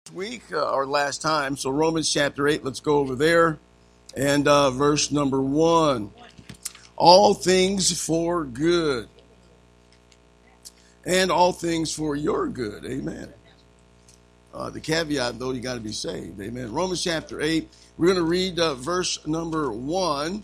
Week or last time. So Romans chapter 8, let's go over there. And verse number 1. All things for good. And all things for your good. Amen. The caveat, though, you got to be saved. Amen. Romans chapter 8. We're going to read verse number 1.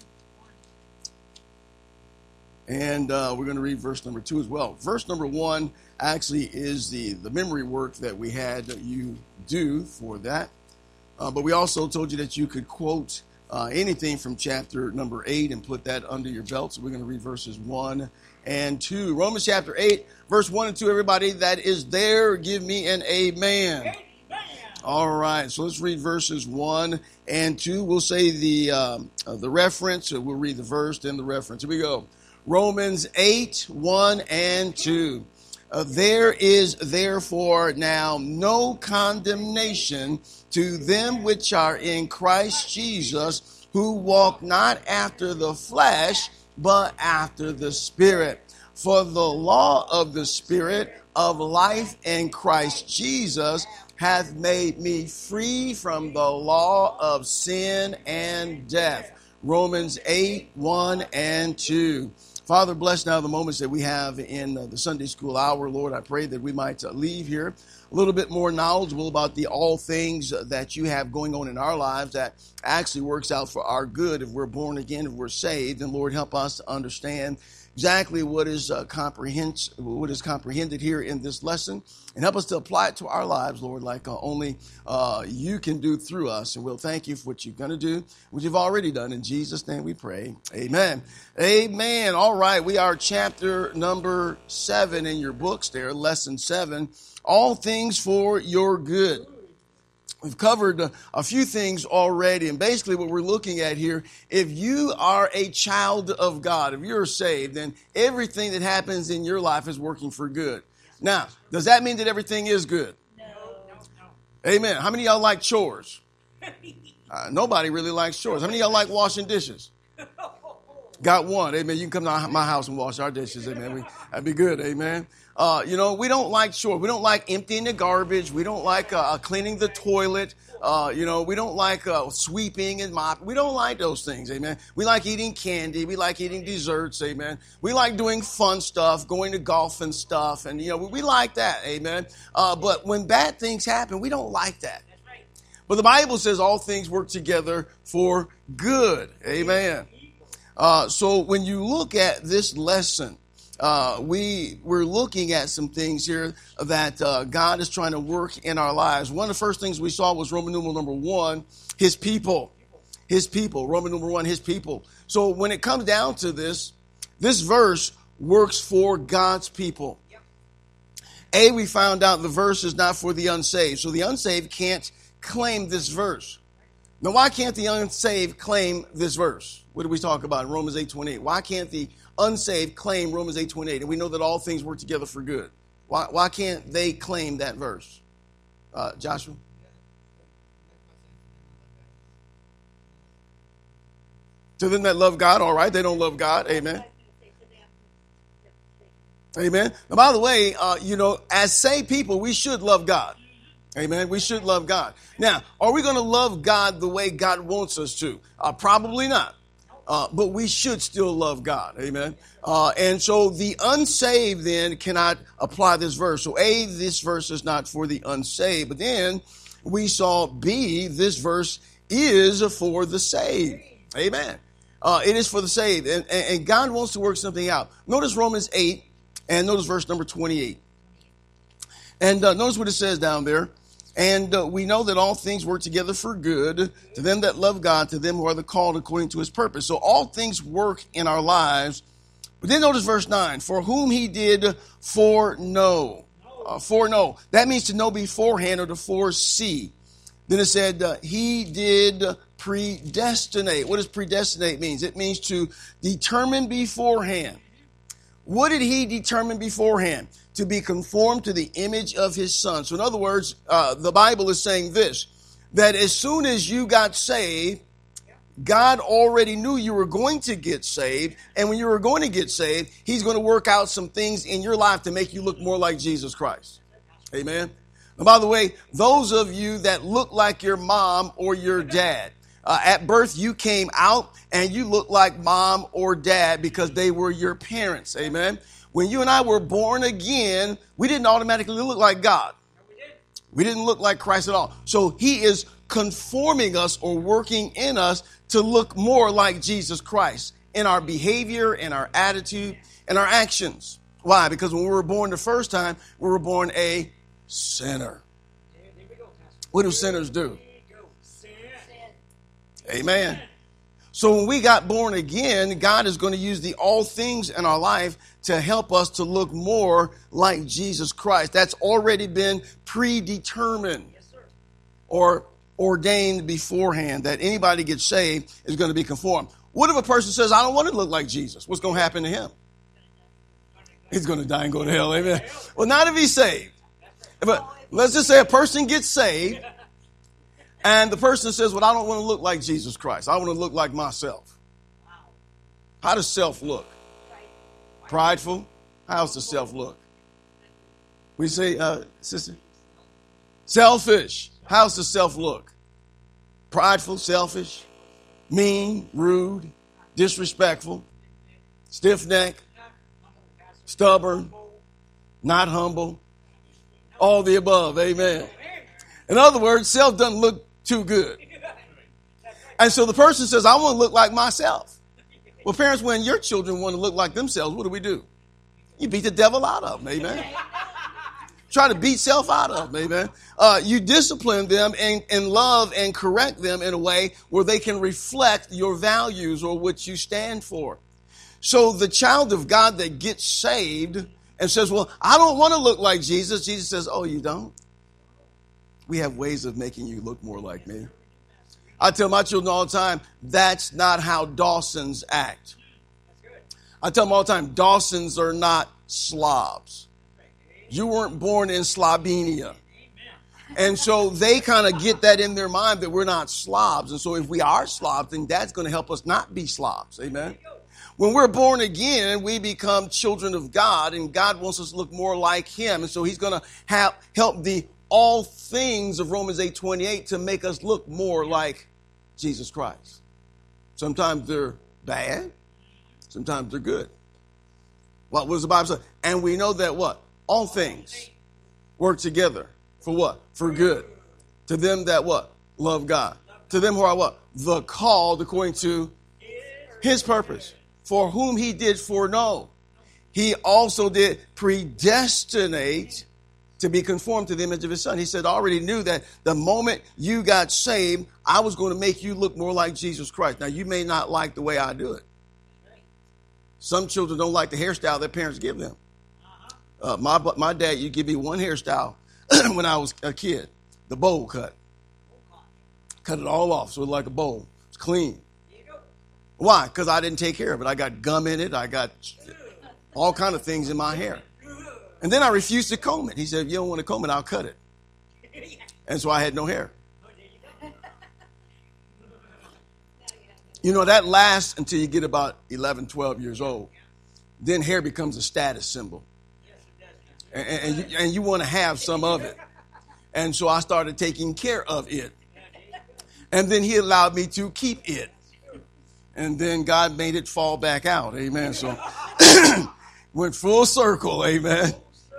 And we're going to read verse number 2 as well. Verse number 1 actually is the memory work that we had that you do for that. But we also told you that you could quote anything from chapter number 8 and put that under your belt. So we're going to read verses 1 and 2. Romans chapter 8, verse 1 and 2. Everybody that is there, give me an amen. Amen. All right, so let's read verses 1 and 2. We'll say the reference. We'll read the verse, then the reference. Here we go. Romans 8, 1 and 2. There is therefore now no condemnation to them which are in Christ Jesus, who walk not after the flesh, but after the Spirit. For the law of the Spirit of life in Christ Jesus hath made me free from the law of sin and death. Romans 8, 1 and 2. Father, bless now the moments that we have in the Sunday school hour. Lord, I pray that we might leave here a little bit more knowledgeable about the all things that you have going on in our lives that actually works out for our good if we're born again, if we're saved. And Lord, help us to understand exactly what is comprehended here in this lesson, and help us to apply it to our lives, Lord, like only you can do through us. And we'll thank you for what you're going to do, what you've already done. In Jesus' name we pray. Amen. Amen. All right. We are chapter number 7 in your books there, lesson 7, all things for your good. We've covered a few things already, and basically what we're looking at here, if you are a child of God, if you're saved, then everything that happens in your life is working for good. Now, does that mean that everything is good? No. Amen. How many of y'all like chores? Nobody really likes chores. How many of y'all like washing dishes? Got one. Amen. You can come to my house and wash our dishes. Amen. That'd be good. Amen. We don't like chores. We don't like emptying the garbage. We don't like cleaning the toilet. We don't like sweeping and mopping. We don't like those things. Amen. We like eating candy. We like eating desserts. Amen. We like doing fun stuff, going to golf and stuff. And, we like that. Amen. But when bad things happen, we don't like that. That's right. But the Bible says all things work together for good. Amen. So when you look at this lesson, we're looking at some things here that God is trying to work in our lives. One of the first things we saw was Roman numeral number 1, his people. His people. Roman numeral 1, his people. So when it comes down to this verse works for God's people. We found out the verse is not for the unsaved. So the unsaved can't claim this verse. Now, why can't the unsaved claim this verse? What did we talk about in Romans 8:28? Why can't the unsaved claim Romans 8:28? And we know that all things work together for good. Why can't they claim that verse? Joshua? To them that love God, all right, they don't love God. Amen. Amen. Now, by the way, as saved people, we should love God. Amen. We should love God. Now, are we going to love God the way God wants us to? Probably not. But we should still love God. Amen. And so the unsaved then cannot apply this verse. So this verse is not for the unsaved. But then we saw B, this verse is for the saved. Amen. It is for the saved. And God wants to work something out. Notice Romans 8 and notice verse number 28. And notice what it says down there. And we know that all things work together for good to them that love God, to them who are the called according to his purpose. So all things work in our lives. But then notice verse 9, for whom he did foreknow. Foreknow. That means to know beforehand or to foresee. Then it said he did predestinate. What does predestinate mean? It means to determine beforehand. What did he determine beforehand? To be conformed to the image of his son. So in other words, the Bible is saying this, that as soon as you got saved, God already knew you were going to get saved. And when you were going to get saved, he's going to work out some things in your life to make you look more like Jesus Christ. Amen. And by the way, those of you that look like your mom or your dad, at birth you came out and you look like mom or dad because they were your parents. Amen. When you and I were born again, we didn't automatically look like God. We didn't look like Christ at all. So he is conforming us or working in us to look more like Jesus Christ in our behavior, in our attitude, and our actions. Why? Because when we were born the first time, we were born a sinner. What do sinners do? Amen. So when we got born again, God is going to use all things in our life to help us to look more like Jesus Christ. That's already been predetermined or ordained beforehand, that anybody gets saved is going to be conformed. What if a person says, I don't want to look like Jesus? What's going to happen to him? He's going to die and go to hell. Amen. Well, not if he's saved. But let's just say a person gets saved and the person says, well, I don't want to look like Jesus Christ. I want to look like myself. How does self look? Prideful? How's the self look? We say, sister? Selfish. How's the self look? Prideful, selfish, mean, rude, disrespectful, stiff-necked, stubborn, not humble, all the above. Amen. In other words, self doesn't look too good. And so the person says, I want to look like myself. Well, parents, when your children want to look like themselves, what do? You beat the devil out of them. Amen. Try to beat self out of them. Amen. You discipline them and love and correct them in a way where they can reflect your values or what you stand for. So the child of God that gets saved and says, well, I don't want to look like Jesus. Jesus says, oh, you don't? We have ways of making you look more like me. I tell my children all the time, that's not how Dawsons act. I tell them all the time, Dawsons are not slobs. You weren't born in Slovenia. And so they kind of get that in their mind that we're not slobs. And so if we are slobs, then that's going to help us not be slobs. Amen. When we're born again, we become children of God, and God wants us to look more like him. And so he's going to help the all things of Romans 8:28 to make us look more like Jesus Christ. Sometimes they're bad. Sometimes they're good. What was the Bible say? And we know that what? All things work together for what? For good. To them that what? Love God. To them who are what? The called according to his purpose. For whom he did foreknow. He also did predestinate to be conformed to the image of his son. He said, I already knew that the moment you got saved, I was going to make you look more like Jesus Christ. Now, you may not like the way I do it. Some children don't like the hairstyle their parents give them. My dad, you give me one hairstyle when I was a kid, the bowl cut. Cut it all off so it looked like a bowl. It's clean. Why? Because I didn't take care of it. I got gum in it. I got all kind of things in my hair. And then I refused to comb it. He said, if you don't want to comb it, I'll cut it. And so I had no hair. You know, that lasts until you get about 11, 12 years old. Then hair becomes a status symbol. And you want to have some of it. And so I started taking care of it. And then he allowed me to keep it. And then God made it fall back out. Amen. So went full circle. Amen.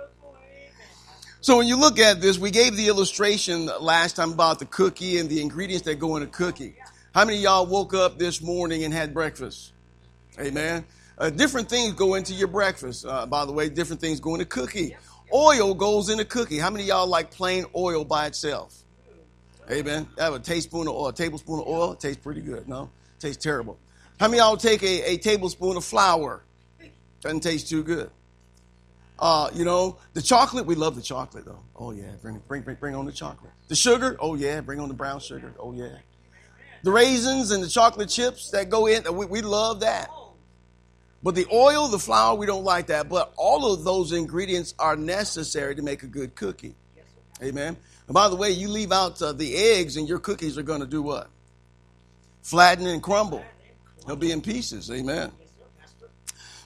So when you look at this, we gave the illustration last time about the cookie and the ingredients that go in a cookie. How many of y'all woke up this morning and had breakfast? Amen. Different things go into your breakfast. By the way, different things go in a cookie. Oil goes in a cookie. How many of y'all like plain oil by itself? Amen. Have a tablespoon of oil. It tastes pretty good. No, it tastes terrible. How many of y'all take a tablespoon of flour? Doesn't taste too good. You know, the chocolate, we love the chocolate though. Oh yeah, bring on the chocolate. The sugar, oh yeah, bring on the brown sugar. Oh yeah. The raisins and the chocolate chips that go in, we love that. But the oil, the flour, we don't like that. But all of those ingredients are necessary to make a good cookie. Amen. And by the way, you leave out the eggs and your cookies are going to do what? Flatten and crumble. They'll be in pieces. Amen.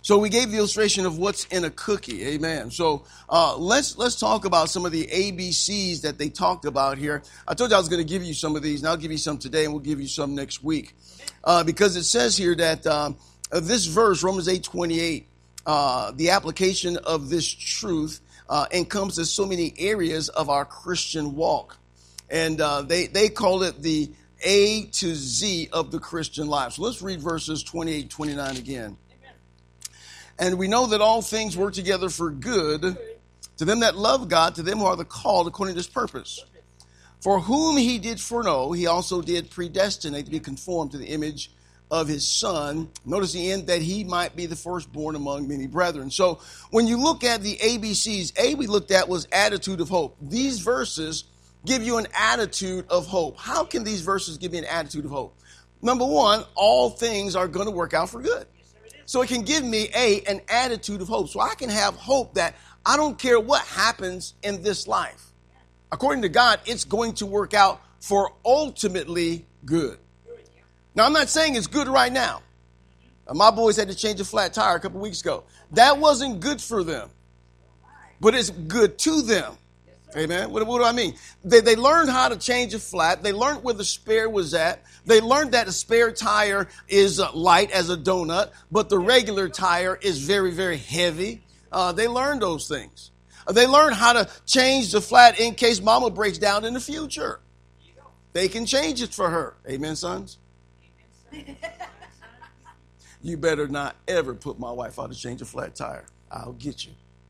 So we gave the illustration of what's in a cookie. Amen. So let's talk about some of the ABCs that they talked about here. I told you I was going to give you some of these, and I'll give you some today, and we'll give you some next week. Because it says here that this verse, Romans 8:28, the application of this truth encompasses so many areas of our Christian walk. And they call it the A to Z of the Christian life. So let's read verses 28, 29 again. And we know that all things work together for good to them that love God, to them who are the called according to his purpose. For whom he did foreknow, he also did predestinate to be conformed to the image of his son. Notice the end, that he might be the firstborn among many brethren. So when you look at the ABCs, A we looked at was attitude of hope. These verses give you an attitude of hope. How can these verses give me an attitude of hope? Number one, all things are going to work out for good. So it can give me an attitude of hope. So I can have hope that I don't care what happens in this life. According to God, it's going to work out for ultimately good. Now, I'm not saying it's good right now. My boys had to change a flat tire a couple weeks ago. That wasn't good for them, but it's good to them. Amen. What do I mean? They learned how to change a flat. They learned where the spare was at. They learned that a spare tire is light as a donut, but the regular tire is very, very heavy. They learned those things. They learned how to change the flat in case mama breaks down in the future. They can change it for her. Amen, sons? You better not ever put my wife out to change a flat tire. I'll get you.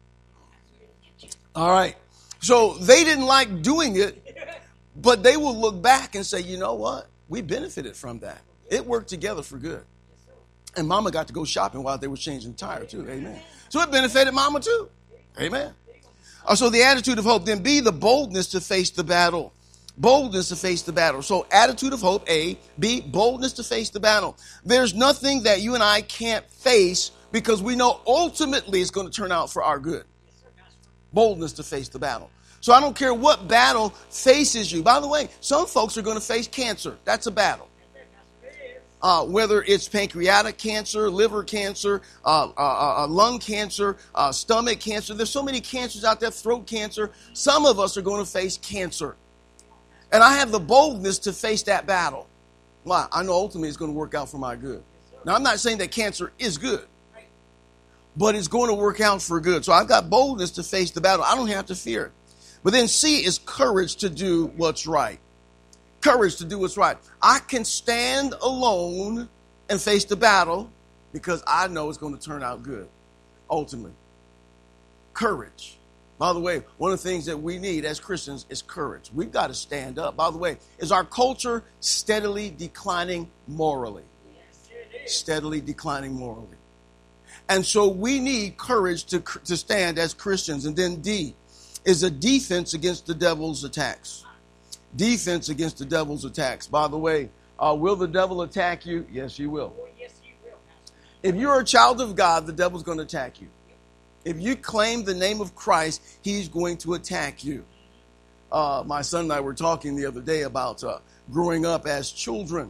All right. So they didn't like doing it, but they will look back and say, you know what? We benefited from that. It worked together for good. And mama got to go shopping while they were changing the tire too. Amen. So it benefited mama too. Amen. So the attitude of hope. Then B, the boldness to face the battle. Boldness to face the battle. So attitude of hope, A. B, boldness to face the battle. There's nothing that you and I can't face because we know ultimately it's going to turn out for our good. Boldness to face the battle. So I don't care what battle faces you. By the way, some folks are going to face cancer. That's a battle. Whether it's pancreatic cancer, liver cancer, lung cancer, stomach cancer. There's so many cancers out there, throat cancer. Some of us are going to face cancer. And I have the boldness to face that battle. Why? I know ultimately it's going to work out for my good. Now, I'm not saying that cancer is good, but it's going to work out for good. So I've got boldness to face the battle. I don't have to fear it. But then C is courage to do what's right. Courage to do what's right. I can stand alone and face the battle because I know it's going to turn out good, ultimately. Courage. By the way, one of the things that we need as Christians is courage. We've got to stand up. By the way, is our culture steadily declining morally? Steadily declining morally. And so we need courage to stand as Christians. And then D is a defense against the devil's attacks. Defense against the devil's attacks. By the way, will the devil attack you? Yes, he will. If you're a child of God, the devil's going to attack you. If you claim the name of Christ, he's going to attack you. My son and I were talking the other day about growing up as children.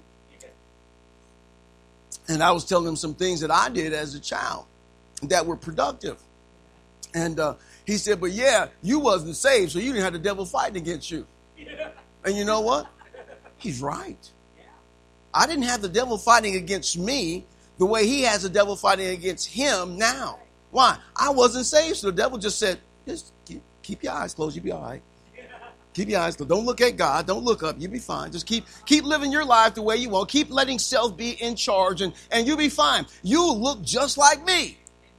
And I was telling him some things that I did as a child that were productive. And he said, but yeah, you wasn't saved, so you didn't have the devil fighting against you. And you know what? He's right. I didn't have the devil fighting against me the way he has the devil fighting against him now. Why? I wasn't saved, so the devil just said, just keep your eyes closed, you'll be all right. Keep your eyes closed. Don't look at God. Don't look up. You'll be fine. Just keep living your life the way you want. Keep letting self be in charge, and you'll be fine. You'll look just like me.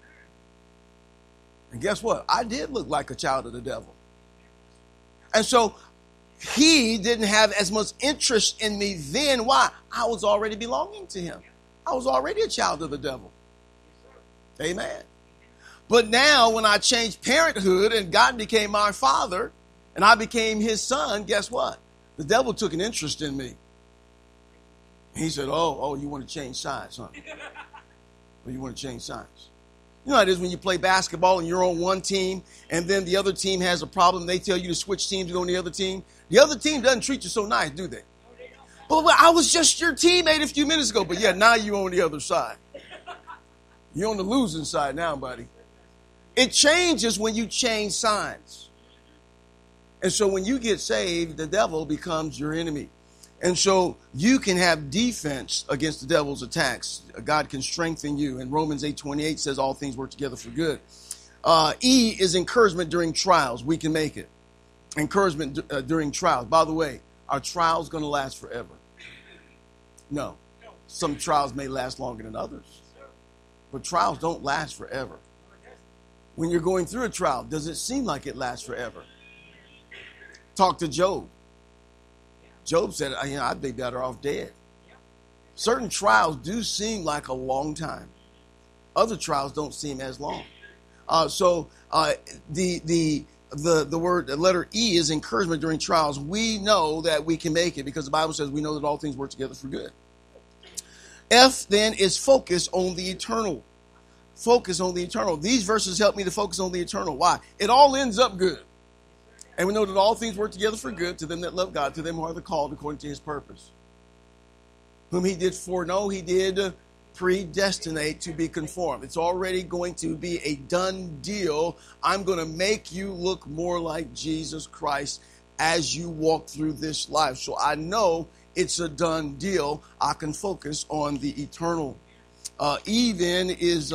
And guess what? I did look like a child of the devil. And so he didn't have as much interest in me then. Why? I was already belonging to him. I was already a child of the devil. Amen. But now when I changed parenthood and God became my father and I became his son, guess what? The devil took an interest in me. He said, oh, you want to change sides, huh? Well, you want to change sides. You know how it is when you play basketball and you're on one team and then the other team has a problem. They tell you to switch teams and go on the other team. The other team doesn't treat you so nice, do they? But I was just your teammate a few minutes ago. But yeah, now you're on the other side. You're on the losing side now, buddy. It changes when you change signs. And so when you get saved, the devil becomes your enemy. And so you can have defense against the devil's attacks. God can strengthen you. And Romans 8:28 says all things work together for good. E is encouragement during trials. We can make it. Encouragement during trials. By the way, are trials going to last forever? No. Some trials may last longer than others. But trials don't last forever. When you're going through a trial, does it seem like it lasts forever? Talk to Job. Job said, I'd be better off dead. Certain trials do seem like a long time. Other trials don't seem as long. The letter E is encouragement during trials. We know that we can make it because the Bible says we know that all things work together for good. F then is focus on the eternal. Focus on the eternal. These verses help me to focus on the eternal. Why? It all ends up good. And we know that all things work together for good to them that love God, to them who are the called according to his purpose. Whom he did foreknow, he did predestinate to be conformed. It's already going to be a done deal. I'm going to make you look more like Jesus Christ as you walk through this life. So I know it's a done deal. I can focus on the eternal. E then is,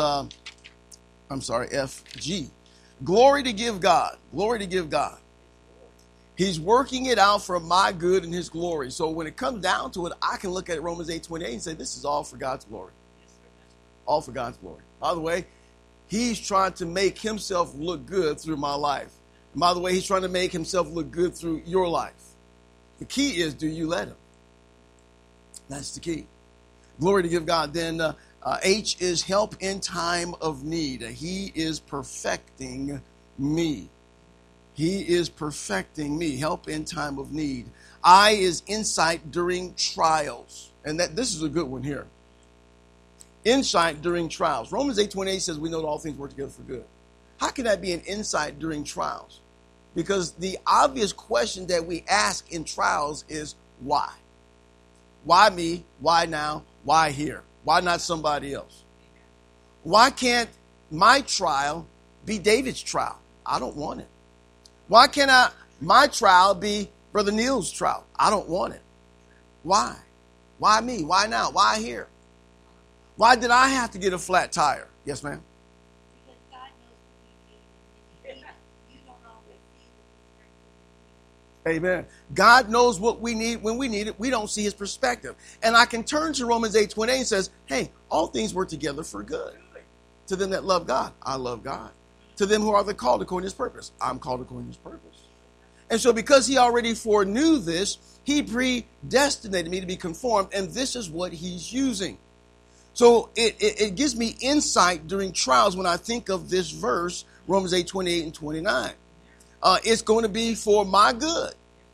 FG. Glory to give God. Glory to give God. He's working it out for my good and his glory. So when it comes down to it, I can look at Romans 8:28 and say, this is all for God's glory. All for God's glory. By the way, he's trying to make himself look good through my life. And by the way, he's trying to make himself look good through your life. The key is, do you let him? That's the key. Glory to give God. Then H is help in time of need. He is perfecting me. He is perfecting me. Help in time of need. I is insight during trials. And this is a good one here. Insight during trials. Romans 8:28 says we know that all things work together for good. How can that be an insight during trials? Because the obvious question that we ask in trials is why? Why me? Why now? Why here? Why not somebody else? Why can't my trial be David's trial? I don't want it. Why can't my trial be Brother Neil's trial? I don't want it. Why? Why me? Why now? Why here? Why did I have to get a flat tire? Yes, ma'am? Because God knows what we need. You don't always see the perspective. Amen. God knows what we need when we need it. We don't see his perspective. And I can turn to Romans 8:28 and says, hey, all things work together for good. To them that love God, I love God. To them who are the called according to his purpose, I'm called according to his purpose. And so because he already foreknew this, he predestinated me to be conformed, and this is what he's using. So it gives me insight during trials when I think of this verse, Romans 8:28 and 29. It's going to be for my good,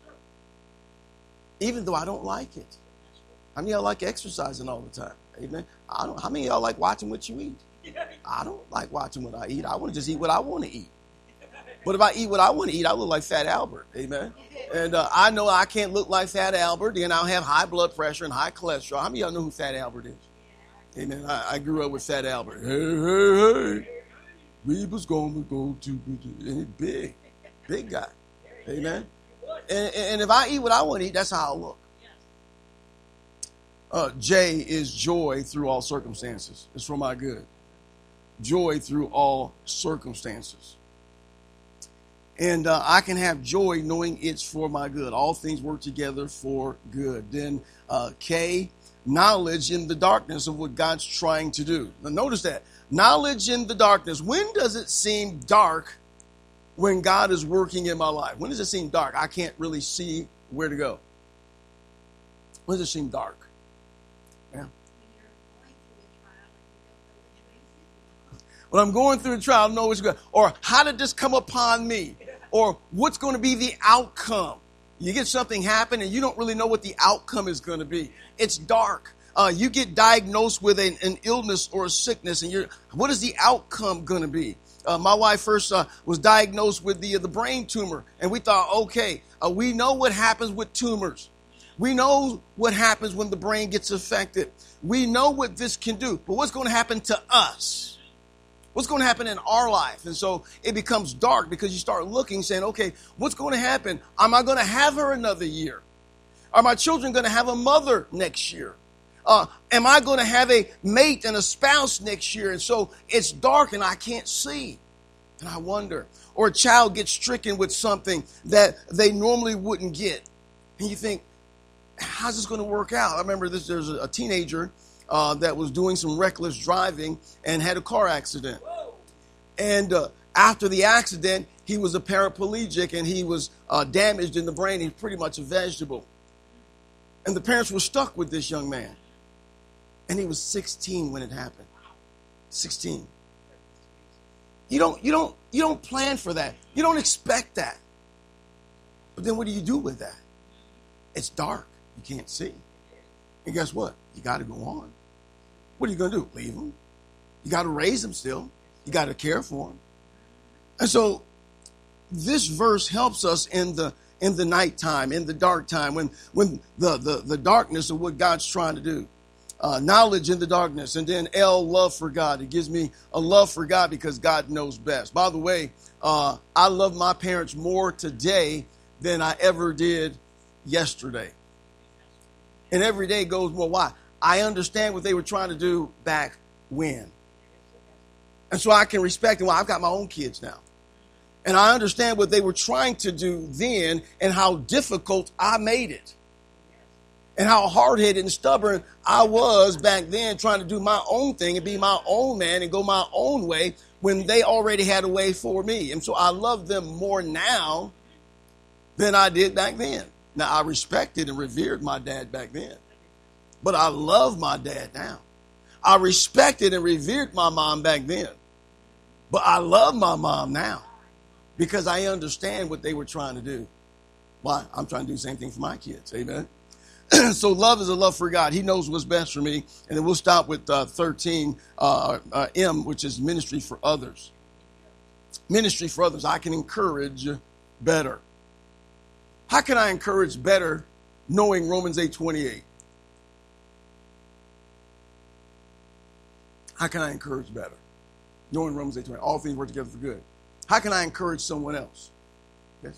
even though I don't like it. How many of y'all like exercising all the time? Amen. How many of y'all like watching what you eat? I don't like watching what I eat. I want to just eat what I want to eat. But if I eat what I want to eat, I look like Fat Albert. Amen. And I know I can't look like Fat Albert. Then I'll have high blood pressure and high cholesterol. How many of y'all know who Fat Albert is? Amen. I grew up with Fat Albert. Hey. We was going to go to, and he's big guy. Amen. And if I eat what I want to eat, that's how I look. J is joy through all circumstances. It's for my good. Joy through all circumstances. And I can have joy knowing it's for my good. All things work together for good. Then K, knowledge in the darkness of what God's trying to do. Now notice that. Knowledge in the darkness. When does it seem dark when God is working in my life? When does it seem dark? I can't really see where to go. When does it seem dark? Yeah. When I'm going through a trial, I don't know what's going on. Or how did this come upon me? Or what's going to be the outcome? You get something happen and you don't really know what the outcome is going to be. It's dark. You get diagnosed with an illness or a sickness, and what is the outcome going to be? My wife first was diagnosed with the brain tumor, and we thought, okay, we know what happens with tumors. We know what happens when the brain gets affected. We know what this can do. But what's going to happen to us? What's going to happen in our life? And so it becomes dark because you start looking, saying, okay, what's going to happen? Am I going to have her another year? Are my children going to have a mother next year? Am I going to have a mate and a spouse next year? And so it's dark and I can't see. And I wonder. Or a child gets stricken with something that they normally wouldn't get. And you think, how's this going to work out? I remember there's a teenager that was doing some reckless driving and had a car accident. And after the accident, he was a paraplegic and he was damaged in the brain. He's pretty much a vegetable. And the parents were stuck with this young man. And he was 16 when it happened. 16. You don't plan for that. You don't expect that. But then what do you do with that? It's dark. You can't see. And guess what? You got to go on. What are you going to do? Leave him? You got to raise him still. You got to care for him. And so this verse helps us in the nighttime, in the dark time, when the darkness of what God's trying to do. Knowledge in the darkness, and then love for God. It gives me a love for God because God knows best. By the way, I love my parents more today than I ever did yesterday. And every day goes more. Why? I understand what they were trying to do back when. And so I can respect them. Well, I've got my own kids now. And I understand what they were trying to do then and how difficult I made it. And how hard-headed and stubborn I was back then trying to do my own thing and be my own man and go my own way when they already had a way for me. And so I love them more now than I did back then. Now, I respected and revered my dad back then. But I love my dad now. I respected and revered my mom back then. But I love my mom now because I understand what they were trying to do. Why? I'm trying to do the same thing for my kids. Amen. So love is a love for God. He knows what's best for me. And then we'll stop with 13, M, which is ministry for others. Ministry for others. I can encourage better. How can I encourage better knowing Romans 8:28? How can I encourage better? Knowing Romans 8:28. All things work together for good. How can I encourage someone else? Yes?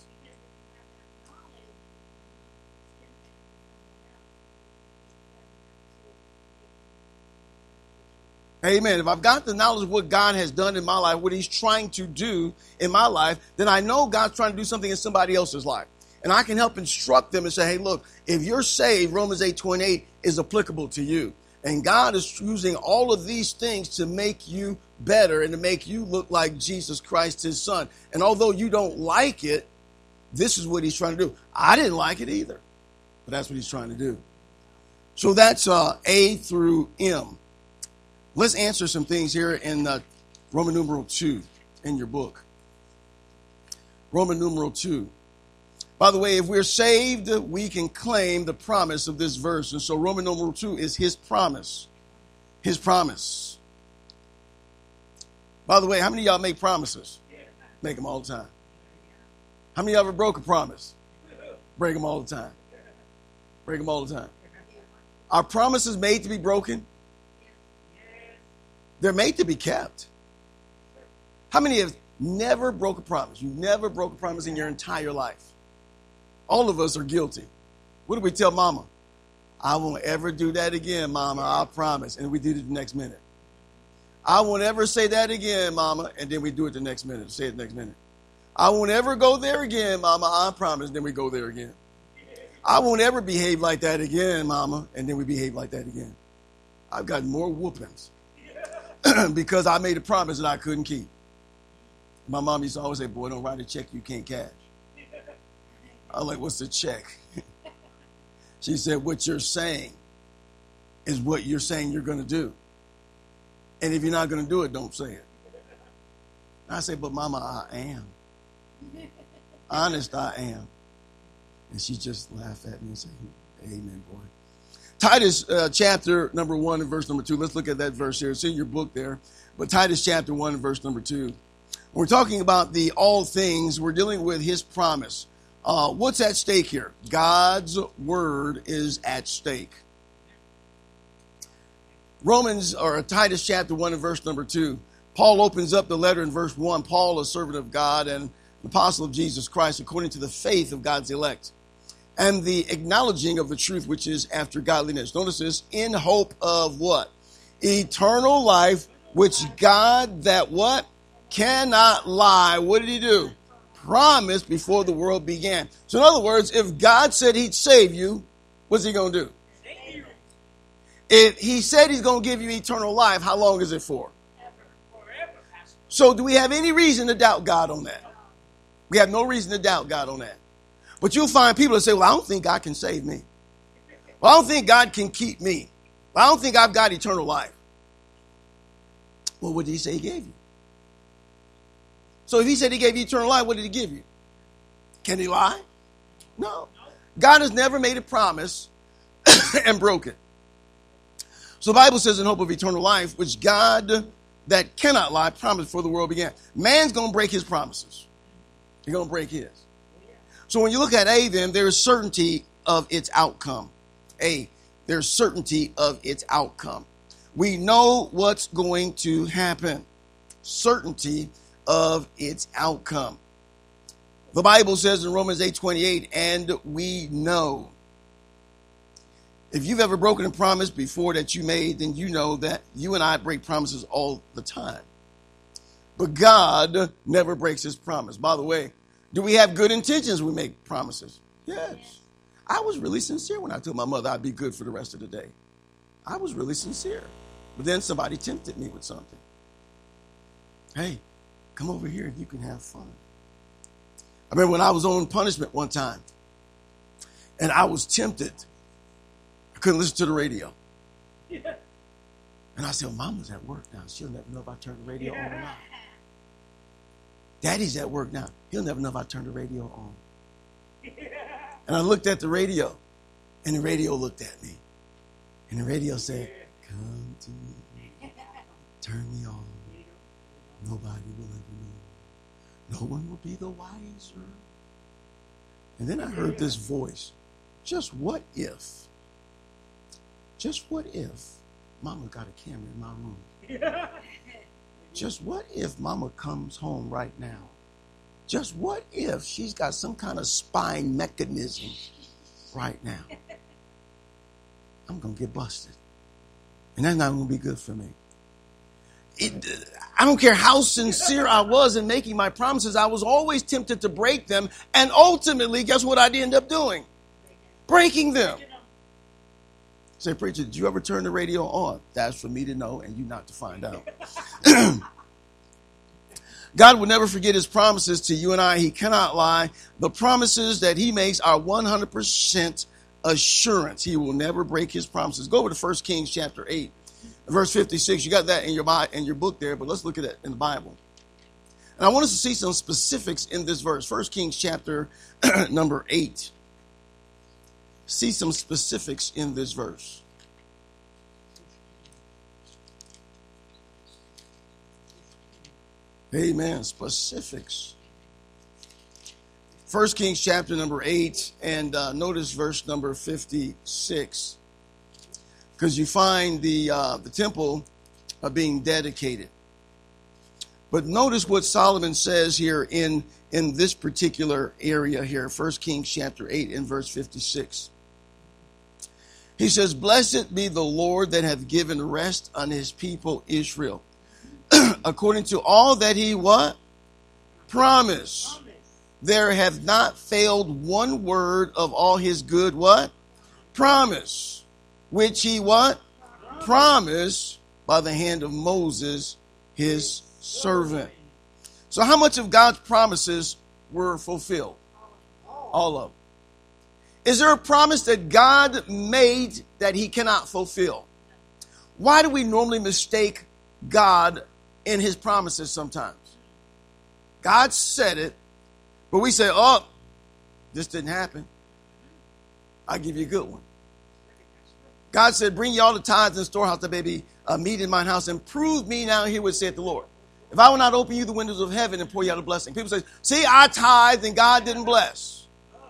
Amen. If I've got the knowledge of what God has done in my life, what he's trying to do in my life, then I know God's trying to do something in somebody else's life. And I can help instruct them and say, hey, look, if you're saved, Romans 8:28 is applicable to you. And God is using all of these things to make you better and to make you look like Jesus Christ, his son. And although you don't like it, this is what he's trying to do. I didn't like it either, but that's what he's trying to do. So that's A through M. Let's answer some things here in Roman numeral 2 in your book. Roman numeral 2. By the way, if we're saved, we can claim the promise of this verse. And so Roman numeral 2 is his promise. His promise. By the way, how many of y'all make promises? Make them all the time. How many of y'all ever broke a promise? Break them all the time. Break them all the time. Are promises made to be broken? They're made to be kept. How many have never broke a promise? You've never broke a promise in your entire life. All of us are guilty. What do we tell mama? I won't ever do that again, mama, I promise. And we did it the next minute. I won't ever say that again, mama. And then we do it the next minute. Say it the next minute. I won't ever go there again, mama, I promise. Then we go there again. I won't ever behave like that again, mama. And then we behave like that again. I've got more whoopings because I made a promise that I couldn't keep. My mom used to always say, boy, don't write a check you can't cash. I was like, what's the check? She said, what you're saying is what you're saying you're going to do. And if you're not going to do it, don't say it. I said, but mama, I am. Honest, I am. And she just laughed at me and said, amen, boy. Titus chapter number 1 and verse number 2. Let's look at that verse here. It's in your book there. But Titus chapter 1 and verse number 2. We're talking about the all things. We're dealing with his promise. What's at stake here? God's word is at stake. Romans, or Titus chapter 1 and verse number 2. Paul opens up the letter in verse 1. Paul, a servant of God and apostle of Jesus Christ, according to the faith of God's elect, and the acknowledging of the truth which is after godliness. Notice this, in hope of what? Eternal life, which God that what? Cannot lie. What did he do? Promised before the world began. So in other words, if God said he'd save you, what's he going to do? If he said he's going to give you eternal life, how long is it for? So do we have any reason to doubt God on that? We have no reason to doubt God on that. But you'll find people that say, well, I don't think God can save me. Well, I don't think God can keep me. Well, I don't think I've got eternal life. Well, what did he say he gave you? So if he said he gave you eternal life, what did he give you? Can he lie? No. God has never made a promise and broke it. So the Bible says in hope of eternal life, which God that cannot lie promised before the world began. Man's going to break his promises. He's going to break his. So when you look at A, then there is certainty of its outcome. A, there's certainty of its outcome. We know what's going to happen. Certainty of its outcome. The Bible says in Romans 8:28, and we know. If you've ever broken a promise before that you made, then you know that you and I break promises all the time. But God never breaks his promise. By the way, do we have good intentions when we make promises? Yes. I was really sincere when I told my mother I'd be good for the rest of the day. I was really sincere. But then somebody tempted me with something. Hey, come over here and you can have fun. I remember when I was on punishment one time and I was tempted. I couldn't listen to the radio. Yeah. And I said, well, Mama's at work now. She'll never know if I turn the radio on or not. Daddy's at work now. He'll never know if I turn the radio on. Yeah. And I looked at the radio, and the radio looked at me. And the radio said, come to me. Turn me on. Nobody will ever know. No one will be the wiser. And then I heard this voice. Just what if? Just what if Mama got a camera in my room? Yeah. Just what if Mama comes home right now? Just what if she's got some kind of spying mechanism right now? I'm going to get busted. And that's not going to be good for me. I don't care how sincere I was in making my promises. I was always tempted to break them. And ultimately, guess what I'd end up doing? Breaking them. Say, preacher, did you ever turn the radio on? That's for me to know and you not to find out. God will never forget his promises to you and I. He cannot lie. The promises that he makes are 100% assurance. He will never break his promises. Go over to 1 Kings chapter 8, verse 56. You got that in your book there, but let's look at it in the Bible. And I want us to see some specifics in this verse. 1 Kings chapter number 8. See some specifics in this verse. Amen. Specifics. 1 Kings chapter number 8, and notice verse number 56. Because you find the temple being dedicated. But notice what Solomon says here in this particular area here. 1 Kings chapter 8 and verse 56. He says, blessed be the Lord that hath given rest on his people Israel. According to all that he what? Promise. There hath not failed one word of all his good what? Promise. Which he what? Promise by the hand of Moses, his servant. So how much of God's promises were fulfilled? All of them. Is there a promise that God made that he cannot fulfill? Why do we normally mistake God in his promises sometimes? God said it, but we say, oh, this didn't happen. I'll give you a good one. God said, bring ye all the tithes and storehouse that may be meat in mine house, and prove me now here what saith the Lord. If I will not open you the windows of heaven and pour you out a blessing. People say, see, I tithed and God didn't bless.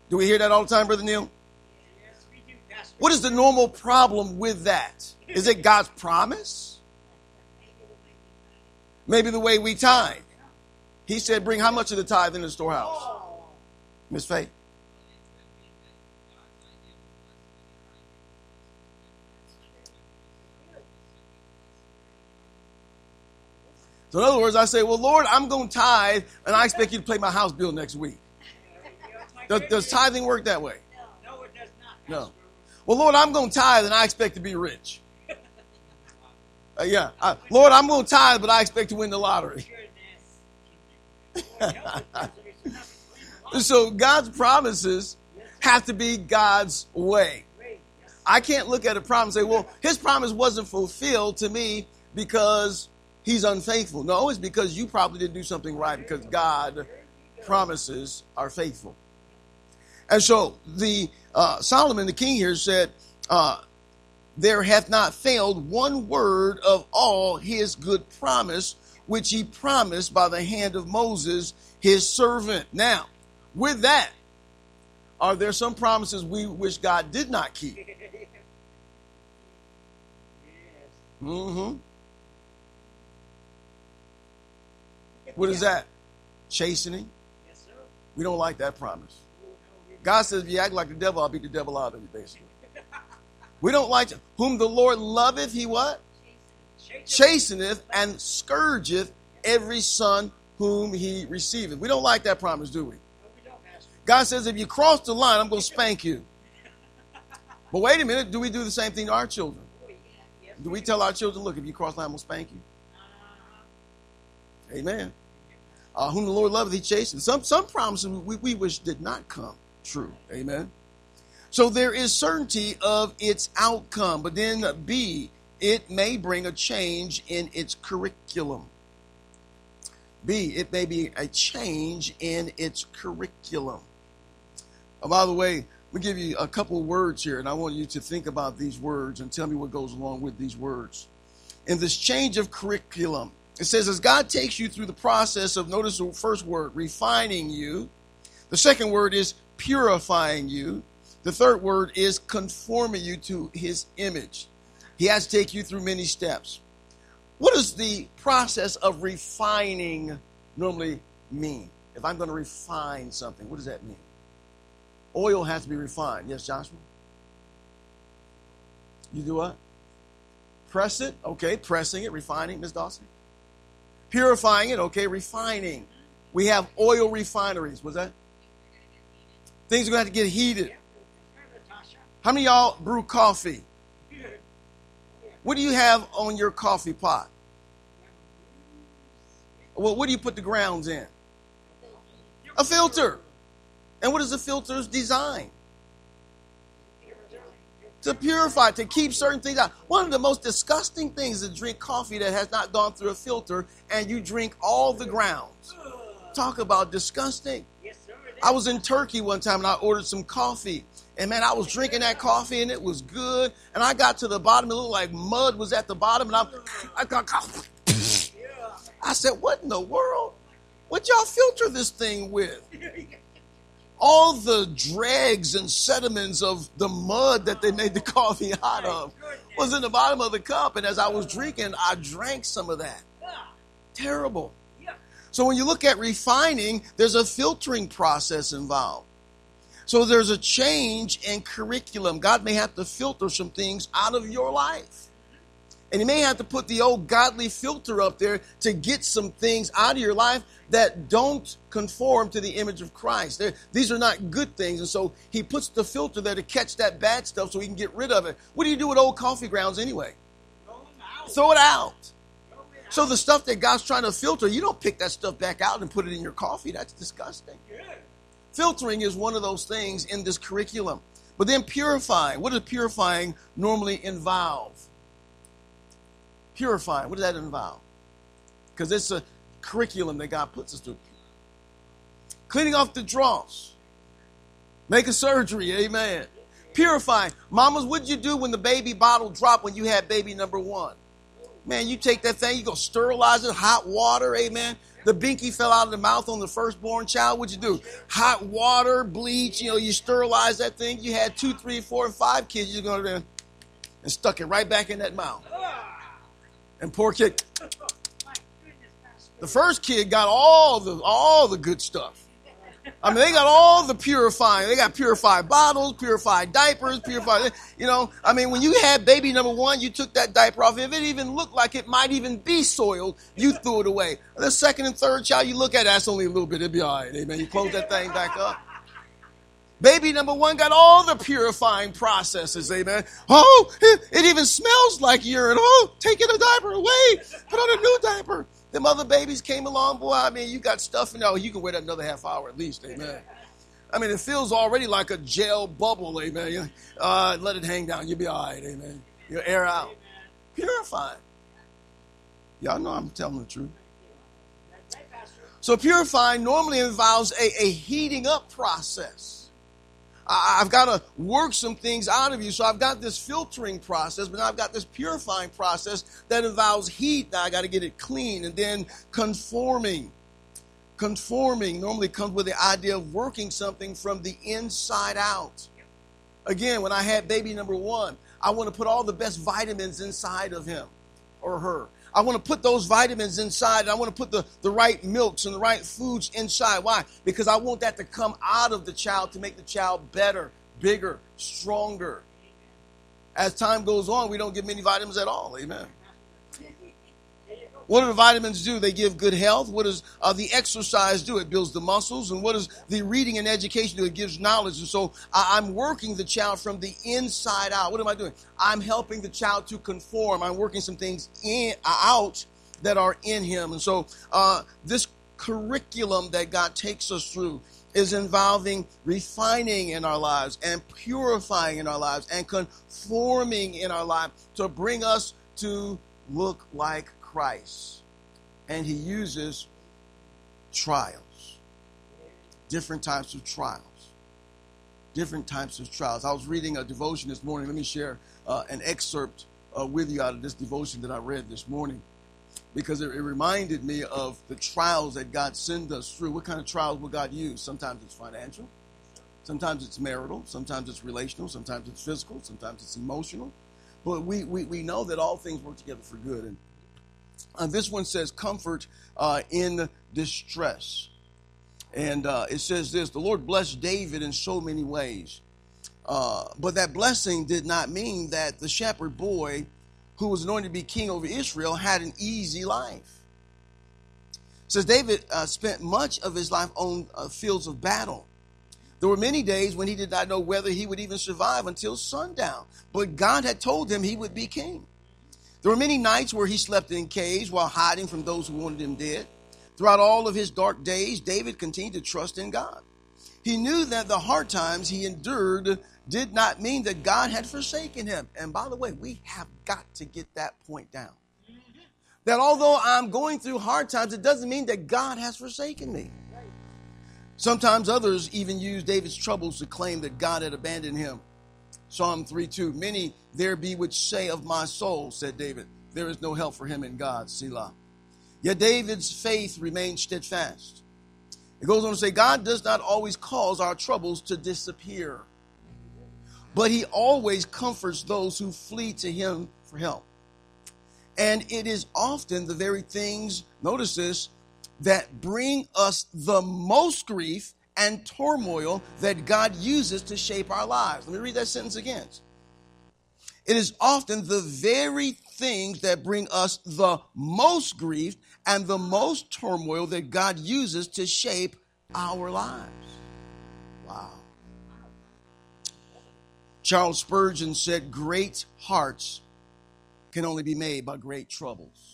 Do we hear that all the time, Brother Neil? Yes, we do, Pastor. What is the normal problem with that? Is it God's promise? Maybe the way we tithe. He said, bring how much of the tithe in the storehouse? Oh, Miss Faith. So in other words, I say, well, Lord, I'm going to tithe, and I expect you to pay my house bill next week. Does tithing work that way? no, it does not, No. Pastor. Well, Lord, I'm going to tithe, and I expect to be rich. Lord, I'm going to tithe, but I expect to win the lottery. So God's promises have to be God's way. I can't look at a promise and say, well, his promise wasn't fulfilled to me because he's unfaithful. No, it's because you probably didn't do something right, because God promises are faithful. And so the Solomon, the king here, said, there hath not failed one word of all his good promise, which he promised by the hand of Moses, his servant. Now, with that, are there some promises we wish God did not keep? Mm-hmm. What is that? Chastening. Yes, sir. We don't like that promise. God says, if you act like the devil, I'll beat the devil out of you, basically. We don't like to, whom the Lord loveth, he what? Chasteneth and scourgeth every son whom he receiveth. We don't like that promise, do we? No, we don't, Pastor. God says, if you cross the line, I'm going to spank you. But wait a minute, do we do the same thing to our children? Oh, yeah. Yes, Do we tell our children, look, if you cross the line, I'm going to spank you? Amen. Whom the Lord loveth, he chasteneth. Some promises we wish did not come true. Amen. So there is certainty of its outcome. But then B, it may bring a change in its curriculum. B, it may be a change in its curriculum. By the way, we give you a couple of words here, and I want you to think about these words and tell me what goes along with these words. In this change of curriculum, it says, as God takes you through the process of, notice the first word, refining you. The second word is purifying you. The third word is conforming you to his image. He has to take you through many steps. What does the process of refining normally mean? If I'm going to refine something, what does that mean? Oil has to be refined. Yes, Joshua? You do what? Press it. Okay, pressing it, refining. Ms. Dawson? Purifying it. Okay, refining. We have oil refineries. What's that? Things are going to have to get heated. How many of y'all brew coffee? What do you have on your coffee pot? Well, what do you put the grounds in? A filter. And what is the filter's design? To purify, to keep certain things out. One of the most disgusting things is to drink coffee that has not gone through a filter and you drink all the grounds. Talk about disgusting. I was in Turkey one time and I ordered some coffee. And man, I was drinking that coffee and it was good. And I got to the bottom, it looked like mud was at the bottom. And I said, what in the world? What y'all filter this thing with? All the dregs and sediments of the mud that they made the coffee out of was in the bottom of the cup. And as I was drinking, I drank some of that. Terrible. So when you look at refining, there's a filtering process involved. So there's a change in curriculum. God may have to filter some things out of your life. And he may have to put the old godly filter up there to get some things out of your life that don't conform to the image of Christ. These are not good things. And so he puts the filter there to catch that bad stuff so he can get rid of it. What do you do with old coffee grounds anyway? Throw it out. So the stuff that God's trying to filter, you don't pick that stuff back out and put it in your coffee. That's disgusting. Filtering is one of those things in this curriculum. But then purifying. What does purifying normally involve? Purifying. What does that involve? Because it's a curriculum that God puts us through. Cleaning off the dross. Make a surgery. Amen. Purifying. Mamas, what did you do when the baby bottle dropped when you had baby number one? Man, you take that thing, you go sterilize it, hot water, amen. the binky fell out of the mouth on the firstborn child, what'd you do? Hot water, bleach, you sterilize that thing. You had 2, 3, 4, and 5 kids. You go there and stuck it right back in that mouth. And poor kid. The first kid got all the good stuff. I mean, they got all the purifying. They got purified bottles, purified diapers, purified, I mean, when you had baby number 1, you took that diaper off. If it even looked like it might even be soiled, you threw it away. The second and third child, you look at it, that's only a little bit. It'll be all right, amen. You close that thing back up. Baby number 1 got all the purifying processes, amen. Oh, it even smells like urine. Oh, taking a diaper away. Put on a new diaper. Them other babies came along, boy, I mean, you got stuff in there. You can wait another half hour at least, amen. I mean, it feels already like a gel bubble, amen. Let it hang down. You'll be all right, amen. You'll air out. Purifying. Y'all know I'm telling the truth. So purifying normally involves a heating up process. I've got to work some things out of you. So I've got this filtering process, but now I've got this purifying process that involves heat. Now I got to get it clean. And then conforming. Conforming normally comes with the idea of working something from the inside out. Again, when I had baby number 1, I want to put all the best vitamins inside of him or her. I want to put those vitamins inside. And I want to put the right milks and the right foods inside. Why? Because I want that to come out of the child to make the child better, bigger, stronger. As time goes on, we don't get many vitamins at all. Amen. What do the vitamins do? They give good health. What does the exercise do? It builds the muscles. And what does the reading and education do? It gives knowledge. And so I'm working the child from the inside out. What am I doing? I'm helping the child to conform. I'm working some things out that are in him. And so this curriculum that God takes us through is involving refining in our lives and purifying in our lives and conforming in our lives to bring us to look like Christ. And he uses trials, different types of trials, different types of trials. I was reading a devotion this morning. Let me share an excerpt with you out of this devotion that I read this morning, because it reminded me of the trials that God sends us through. What kind of trials will God use? Sometimes it's financial, sometimes it's marital, sometimes it's relational, sometimes it's physical, sometimes it's emotional. But we know that all things work together for good. And this one says comfort in distress. And it says this: the Lord blessed David in so many ways. But that blessing did not mean that the shepherd boy who was anointed to be king over Israel had an easy life. It says David spent much of his life on fields of battle. There were many days when he did not know whether he would even survive until sundown. But God had told him he would be king. There were many nights where he slept in caves while hiding from those who wanted him dead. Throughout all of his dark days, David continued to trust in God. He knew that the hard times he endured did not mean that God had forsaken him. And by the way, we have got to get that point down. That although I'm going through hard times, it doesn't mean that God has forsaken me. Sometimes others even use David's troubles to claim that God had abandoned him. Psalm 3:2, many there be which say of my soul, said David, there is no help for him in God, Selah. Yet David's faith remained steadfast. It goes on to say, God does not always cause our troubles to disappear, but he always comforts those who flee to him for help. And it is often the very things, notice this, that bring us the most grief and turmoil that God uses to shape our lives. Let me read that sentence again. It is often the very things that bring us the most grief and the most turmoil that God uses to shape our lives. Wow. Charles Spurgeon said, great hearts can only be made by great troubles.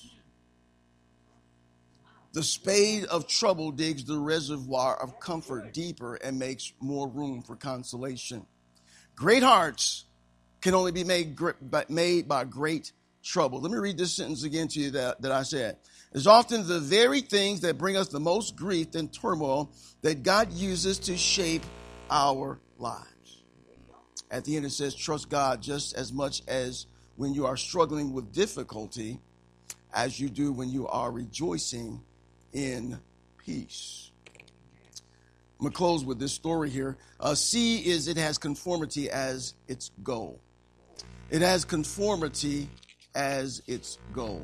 The spade of trouble digs the reservoir of comfort deeper and makes more room for consolation. Great hearts can only be made by great trouble. Let me read this sentence again to you that I said. It's often the very things that bring us the most grief and turmoil that God uses to shape our lives. At the end it says, trust God just as much as when you are struggling with difficulty as you do when you are rejoicing in peace. I'm going to close with this story here. C is it has conformity as its goal. It has conformity as its goal.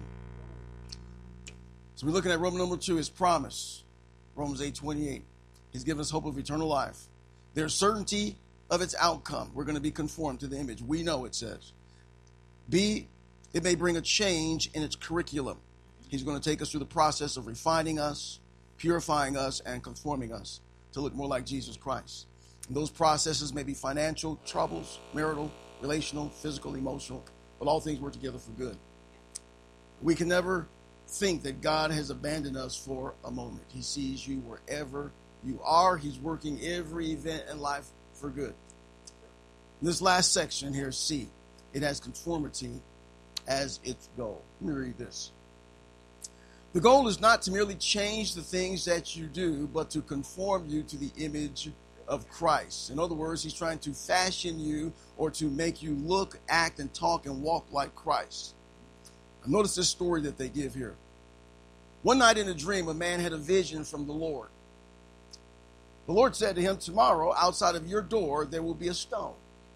So we're looking at Roman number 2, his promise. Romans 8:28. He's given us hope of eternal life. There's certainty of its outcome. We're going to be conformed to the image. We know, it says. B, it may bring a change in its curriculum. He's going to take us through the process of refining us, purifying us, and conforming us to look more like Jesus Christ. And those processes may be financial troubles, marital, relational, physical, emotional, but all things work together for good. We can never think that God has abandoned us for a moment. He sees you wherever you are. He's working every event in life for good. This last section here, C, it has conformity as its goal. Let me read this. The goal is not to merely change the things that you do, but to conform you to the image of Christ. In other words, he's trying to fashion you or to make you look, act, and talk and walk like Christ. Notice this story that they give here. One night in a dream, a man had a vision from the Lord. The Lord said to him, tomorrow, outside of your door, there will be a stone.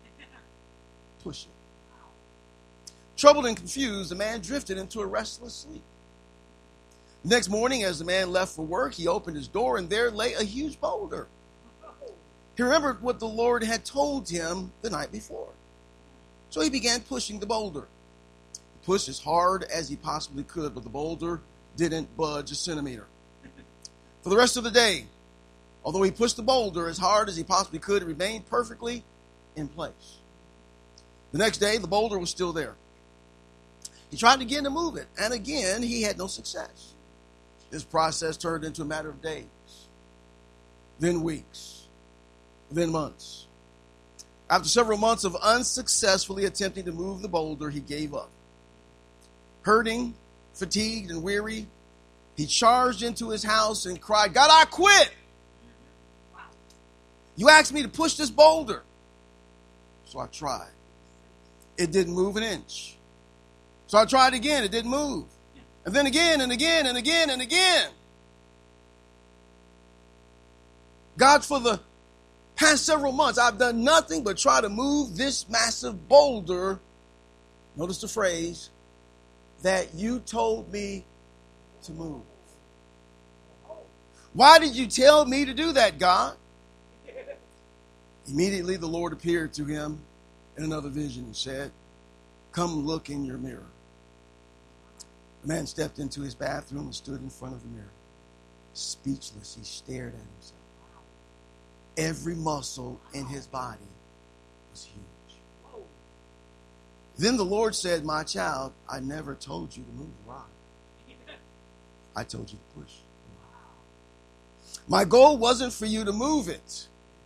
Push it. Troubled and confused, the man drifted into a restless sleep. Next morning, as the man left for work, he opened his door, and there lay a huge boulder. He remembered what the Lord had told him the night before. So he began pushing the boulder. He pushed as hard as he possibly could, but the boulder didn't budge a centimeter. For the rest of the day, although he pushed the boulder as hard as he possibly could, it remained perfectly in place. The next day, the boulder was still there. He tried again to move it, and again, he had no success. This process turned into a matter of days, then weeks, then months. After several months of unsuccessfully attempting to move the boulder, he gave up. Hurting, fatigued, and weary, he charged into his house and cried, God, I quit. You asked me to push this boulder. So I tried. It didn't move an inch. So I tried again. It didn't move. And then again and again and again and again. God, for the past several months, I've done nothing but try to move this massive boulder. Notice the phrase, that you told me to move. Why did you tell me to do that, God? Immediately the Lord appeared to him in another vision and said, come look in your mirror. The man stepped into his bathroom and stood in front of the mirror. Speechless, he stared at himself. Every muscle in his body was huge. Then the Lord said, my child, I never told you to move the rock. I told you to push. My goal wasn't for you to move it.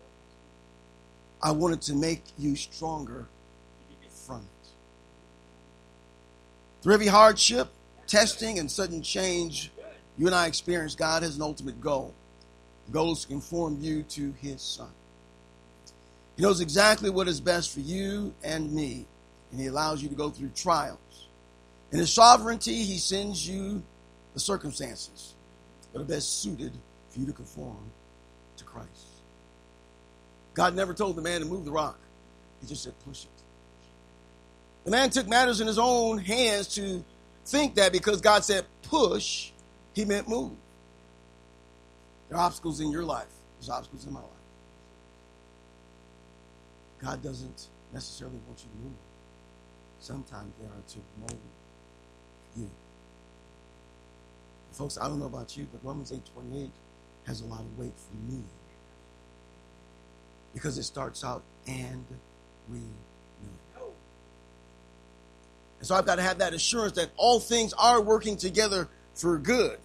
I wanted to make you stronger from it. Through every hardship, testing, and sudden change you and I experience, God has an ultimate goal. The goal is to conform you to his Son. He knows exactly what is best for you and me, and he allows you to go through trials. In his sovereignty, he sends you the circumstances that are best suited for you to conform to Christ. God never told the man to move the rock. He just said, push it. The man took matters in his own hands to think that because God said push, he meant move. There are obstacles in your life. There's obstacles in my life. God doesn't necessarily want you to move. Sometimes they are to mold you. Folks, I don't know about you, but Romans 8:28 has a lot of weight for me. Because it starts out, and we know. And so I've got to have that assurance that all things are working together for good.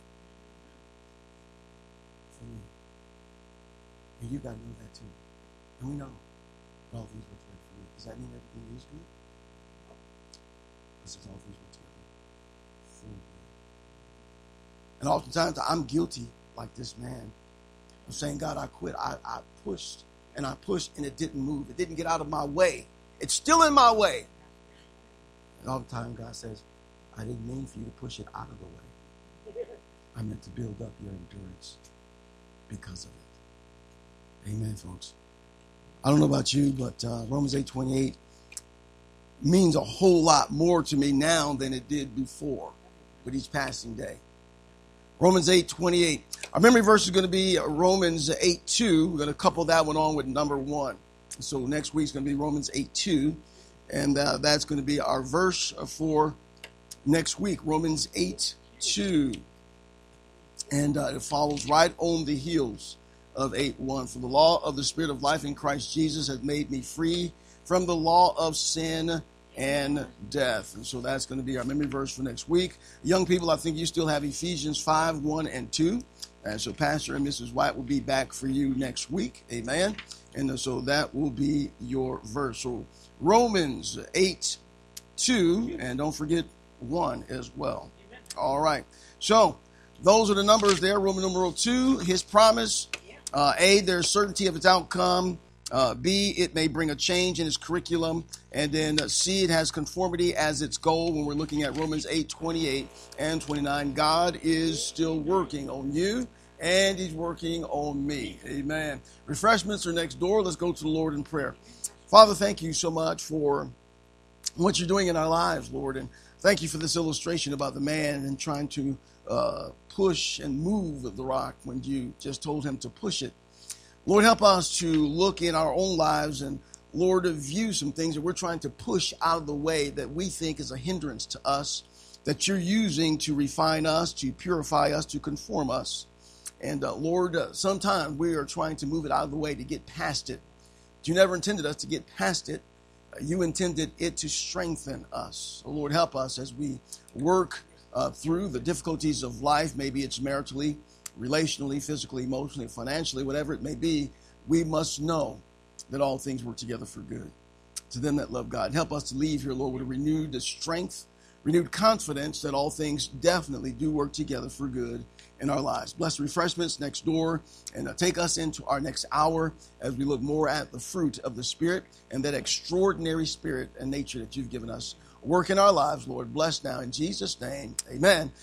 For me. And you've got to know that too. And we know that all things work together for me. Does that mean everything is good? This is all things work together for me. And oftentimes I'm guilty, like this man, of saying, God, I quit. I pushed. And I pushed and it didn't move. It didn't get out of my way. It's still in my way. And all the time God says, I didn't mean for you to push it out of the way. I meant to build up your endurance because of it. Amen, folks. I don't know about you, but Romans 8:28 means a whole lot more to me now than it did before with each passing day. Romans 8:28. Our memory verse is going to be Romans 8:2. We're going to couple that one on with number 1. So next week's going to be Romans 8:2. And that's going to be our verse for next week, Romans 8:2. And it follows right on the heels of 8:1. For the law of the Spirit of life in Christ Jesus has made me free from the law of sin and death. And so that's going to be our memory verse for next week. Young people, I think you still have Ephesians 5:1 and 2. And so Pastor and Mrs. White will be back for you next week. Amen. And so that will be your verse. So Romans 8:2, and don't forget 1 as well. All right. So those are the numbers there. Roman numeral 2, his promise. A, there's certainty of its outcome. B, it may bring a change in its curriculum. And then C, it has conformity as its goal when we're looking at Romans 8:28 and 29. God is still working on you, and he's working on me. Amen. Refreshments are next door. Let's go to the Lord in prayer. Father, thank you so much for what you're doing in our lives, Lord. And thank you for this illustration about the man and trying to push and move the rock when you just told him to push it. Lord, help us to look in our own lives and, Lord, view some things that we're trying to push out of the way that we think is a hindrance to us, that you're using to refine us, to purify us, to conform us. And, Lord, sometimes we are trying to move it out of the way to get past it. But you never intended us to get past it. You intended it to strengthen us. So, Lord, help us as we work through the difficulties of life. Maybe it's maritally, relationally, physically, emotionally, financially, whatever it may be. We must know that all things work together for good to them that love God. Help us to leave here, Lord, with a renewed strength, renewed confidence that all things definitely do work together for good in our lives. Bless the refreshments next door, and take us into our next hour as we look more at the fruit of the Spirit and that extraordinary spirit and nature that you've given us. Work in our lives, Lord. Bless now in Jesus' name. Amen.